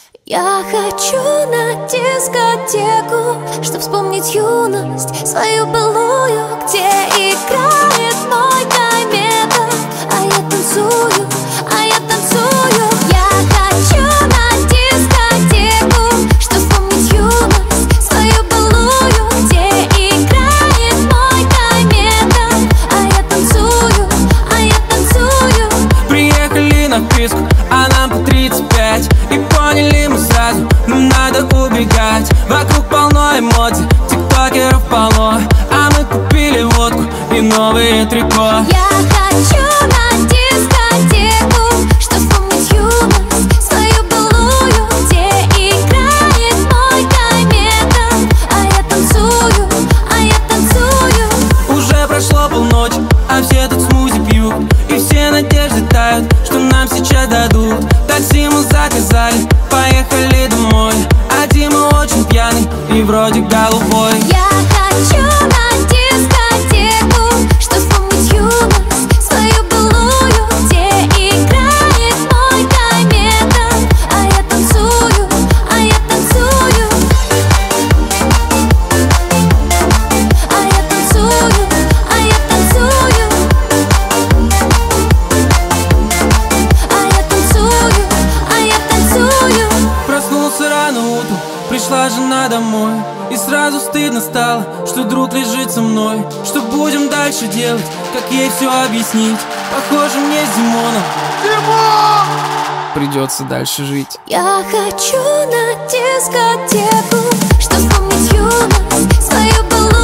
Я хочу на дискотеку, чтоб вспомнить юность свою былую, где играет мой Тайметов, а я танцую, а я танцую. Я хочу на дискотеку, чтоб вспомнить юность свою былую, где играет мой Тайметов, а я танцую, а я танцую. Приехали на вписку, а нам по 35, и поняли мы сразу, нам надо убегать. Вокруг полно эмоций, тиктокеров полно, а мы купили водку и новые трико. Я хочу на дискотеку, чтоб вспомнить юность свою былую, где играет мой Тайметов, а я танцую, а я танцую. Уже прошло полночи, а все тут смузи пьют, и все надежды тают, что нам сейчас дадут. Такси мы заказали, поехали домой, а Дима очень пьяный и вроде голубой. Я хочу на дискотеку, чтоб вспомнить юность свою былую, где играет мой Тайметов, а я танцую, а я танцую. А я танцую, а я танцую. А я танцую, а я танцую. Проснулся рано утром, пришла жена домой, и сразу стыдно стало, что друг лежит со мной. Что будем дальше делать, как ей все объяснить? Похоже, мне с Димоном придется дальше жить. Я хочу на дискотеку, чтоб вспомнить юность свою былую.